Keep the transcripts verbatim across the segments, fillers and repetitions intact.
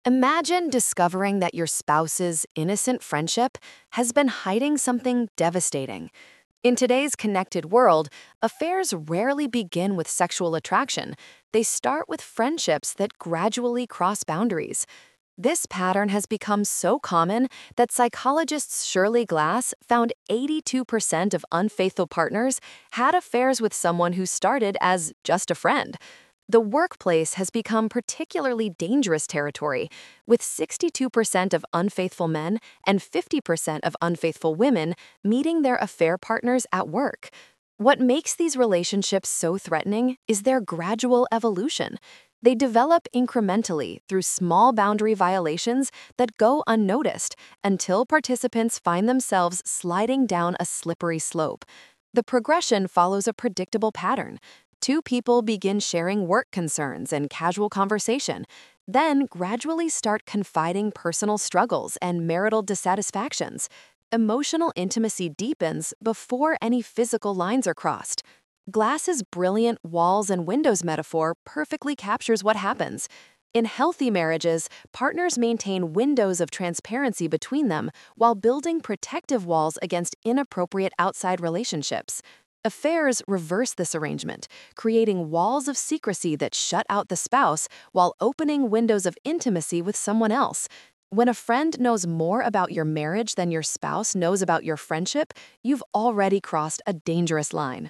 Imagine discovering that your spouse's innocent friendship has been hiding something devastating. In today's connected world, affairs rarely begin with sexual attraction. They start with friendships that gradually cross boundaries. This pattern has become so common that psychologist Shirley Glass found eighty-two percent of unfaithful partners had affairs with someone who started as just a friend. The workplace has become particularly dangerous territory, with sixty-two percent of unfaithful men and fifty percent of unfaithful women meeting their affair partners at work. What makes these relationships so threatening is their gradual evolution. They develop incrementally through small boundary violations that go unnoticed until participants find themselves sliding down a slippery slope. The progression follows a predictable pattern. Two people begin sharing work concerns and casual conversation, then gradually start confiding personal struggles and marital dissatisfactions. Emotional intimacy deepens before any physical lines are crossed. Glass's brilliant walls and windows metaphor perfectly captures what happens. In healthy marriages, partners maintain windows of transparency between them while building protective walls against inappropriate outside relationships. Affairs reverse this arrangement, creating walls of secrecy that shut out the spouse while opening windows of intimacy with someone else. When a friend knows more about your marriage than your spouse knows about your friendship, you've already crossed a dangerous line.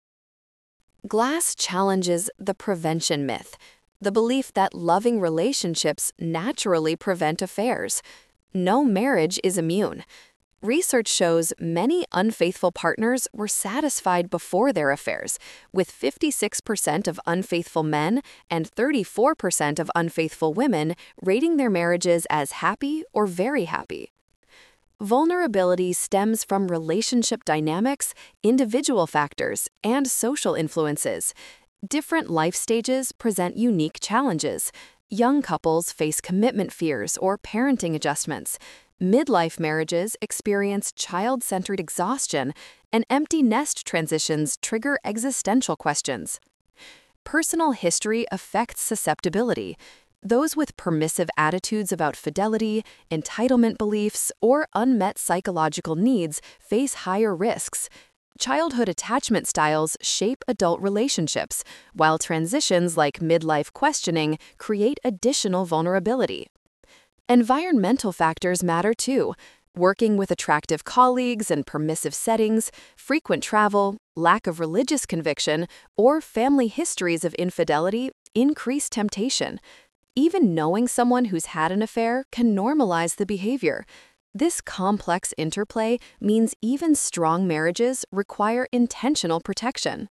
Glass challenges the prevention myth, the belief that loving relationships naturally prevent affairs. No marriage is immune. Research shows many unfaithful partners were satisfied before their affairs, with fifty-six percent of unfaithful men and thirty-four percent of unfaithful women rating their marriages as happy or very happy. Vulnerability stems from relationship dynamics, individual factors, and social influences. Different life stages present unique challenges. Young couples face commitment fears or parenting adjustments. Midlife marriages experience child-centered exhaustion, and empty nest transitions trigger existential questions. Personal history affects susceptibility. Those with permissive attitudes about fidelity, entitlement beliefs, or unmet psychological needs face higher risks. Childhood attachment styles shape adult relationships, while transitions like midlife questioning create additional vulnerability. Environmental factors matter too. Working with attractive colleagues and permissive settings, frequent travel, lack of religious conviction, or family histories of infidelity increase temptation. Even knowing someone who's had an affair can normalize the behavior. This complex interplay means even strong marriages require intentional protection.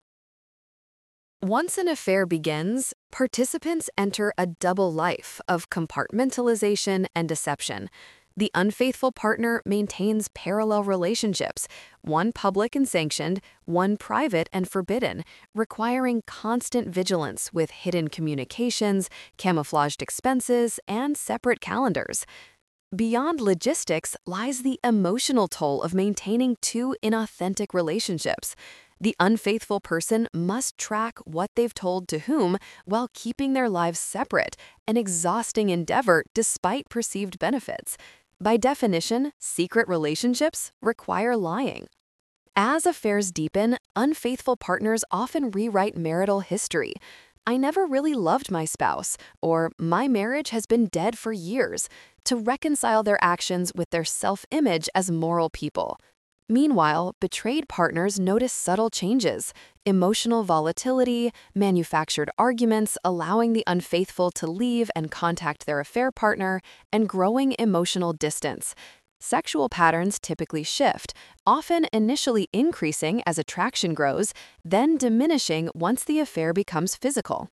Once an affair begins, participants enter a double life of compartmentalization and deception. The unfaithful partner maintains parallel relationships, one public and sanctioned, one private and forbidden, requiring constant vigilance with hidden communications, camouflaged expenses, and separate calendars. Beyond logistics lies the emotional toll of maintaining two inauthentic relationships. The unfaithful person must track what they've told to whom while keeping their lives separate, an exhausting endeavor despite perceived benefits. By definition, secret relationships require lying. As affairs deepen, unfaithful partners often rewrite marital history. "I never really loved my spouse," or "my marriage has been dead for years," to reconcile their actions with their self-image as moral people. Meanwhile, betrayed partners notice subtle changes, emotional volatility, manufactured arguments allowing the unfaithful to leave and contact their affair partner, and growing emotional distance. Sexual patterns typically shift, often initially increasing as attraction grows, then diminishing once the affair becomes physical.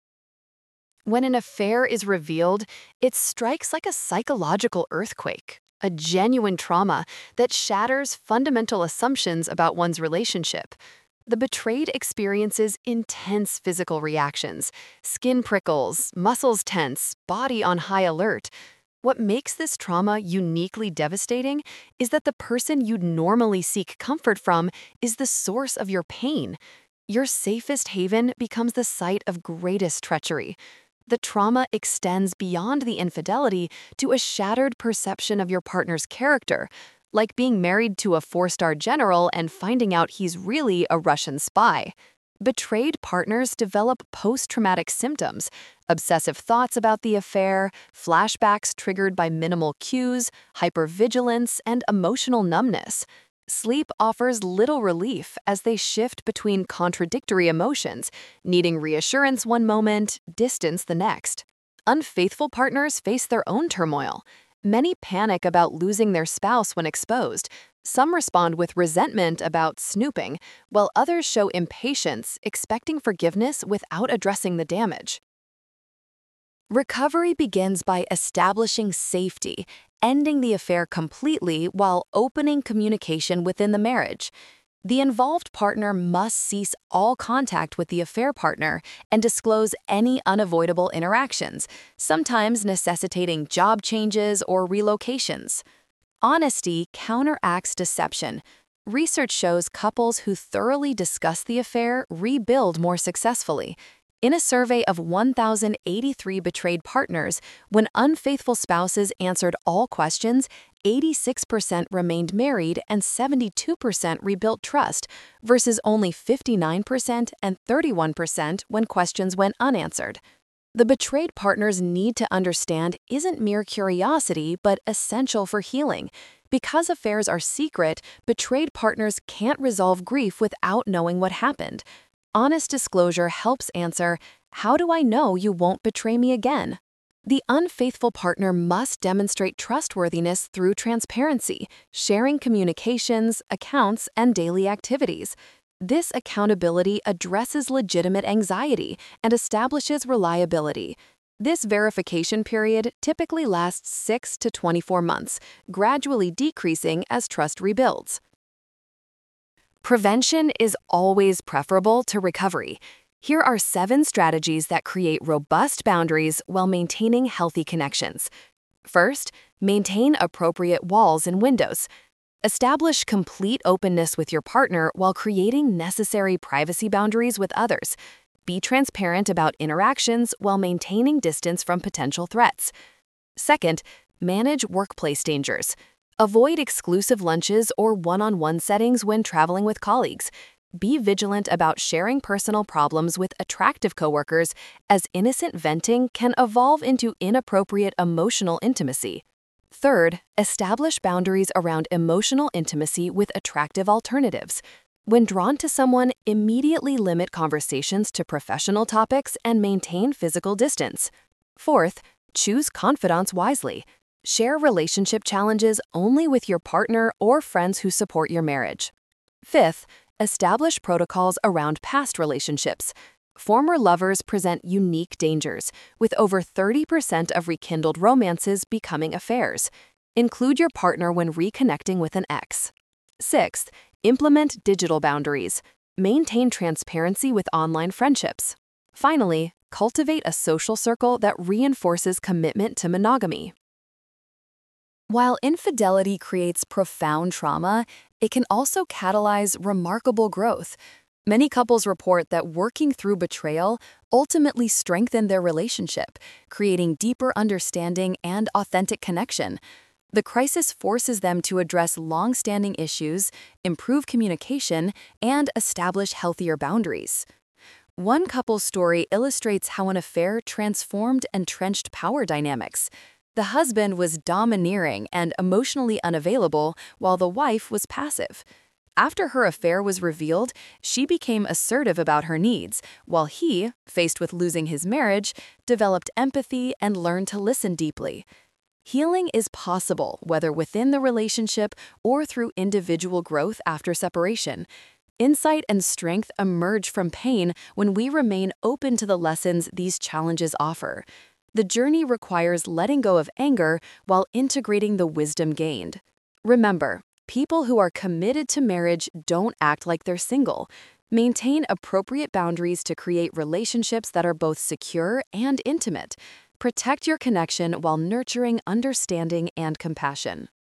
When an affair is revealed, it strikes like a psychological earthquake, a genuine trauma that shatters fundamental assumptions about one's relationship. The betrayed experiences intense physical reactions, skin prickles, muscles tense, body on high alert. What makes this trauma uniquely devastating is that the person you'd normally seek comfort from is the source of your pain. Your safest haven becomes the site of greatest treachery. the trauma extends beyond the infidelity to a shattered perception of your partner's character, like being married to a four-star general and finding out he's really a Russian spy. Betrayed partners develop post-traumatic symptoms, obsessive thoughts about the affair, flashbacks triggered by minimal cues, hypervigilance, and emotional numbness. Sleep offers little relief as they shift between contradictory emotions, needing reassurance one moment, distance the next. Unfaithful partners face their own turmoil. Many panic about losing their spouse when exposed. Some respond with resentment about snooping, while others show impatience, expecting forgiveness without addressing the damage. Recovery begins by establishing safety, ending the affair completely while opening communication within the marriage. The involved partner must cease all contact with the affair partner and disclose any unavoidable interactions, sometimes necessitating job changes or relocations. Honesty counteracts deception. Research shows couples who thoroughly discuss the affair rebuild more successfully. In a survey of one thousand eighty-three betrayed partners, when unfaithful spouses answered all questions, eighty-six percent remained married and seventy-two percent rebuilt trust, versus only fifty-nine percent and thirty-one percent when questions went unanswered. The betrayed partner's need to understand isn't mere curiosity, but essential for healing. Because affairs are secret, betrayed partners can't resolve grief without knowing what happened. Honest disclosure helps answer, "How do I know you won't betray me again?" The unfaithful partner must demonstrate trustworthiness through transparency, sharing communications, accounts, and daily activities. This accountability addresses legitimate anxiety and establishes reliability. This verification period typically lasts six to twenty-four months, gradually decreasing as trust rebuilds. Prevention is always preferable to recovery. Here are seven strategies that create robust boundaries while maintaining healthy connections. First, maintain appropriate walls and windows. Establish complete openness with your partner while creating necessary privacy boundaries with others. Be transparent about interactions while maintaining distance from potential threats. Second, manage workplace dangers. Avoid exclusive lunches or one-on-one settings when traveling with colleagues. Be vigilant about sharing personal problems with attractive coworkers, as innocent venting can evolve into inappropriate emotional intimacy. Third, establish boundaries around emotional intimacy with attractive alternatives. When drawn to someone, immediately limit conversations to professional topics and maintain physical distance. Fourth, choose confidants wisely. Share relationship challenges only with your partner or friends who support your marriage. Fifth, establish protocols around past relationships. Former lovers present unique dangers, with over thirty percent of rekindled romances becoming affairs. Include your partner when reconnecting with an ex. Sixth, implement digital boundaries. Maintain transparency with online friendships. Finally, cultivate a social circle that reinforces commitment to monogamy. While infidelity creates profound trauma, it can also catalyze remarkable growth. Many couples report that working through betrayal ultimately strengthened their relationship, creating deeper understanding and authentic connection. The crisis forces them to address long-standing issues, improve communication, and establish healthier boundaries. One couple's story illustrates how an affair transformed entrenched power dynamics. The husband was domineering and emotionally unavailable, while the wife was passive. After her affair was revealed, she became assertive about her needs, while he, faced with losing his marriage, developed empathy and learned to listen deeply. Healing is possible, whether within the relationship or through individual growth after separation. Insight and strength emerge from pain when we remain open to the lessons these challenges offer. The journey requires letting go of anger while integrating the wisdom gained. Remember, people who are committed to marriage don't act like they're single. Maintain appropriate boundaries to create relationships that are both secure and intimate. Protect your connection while nurturing understanding and compassion.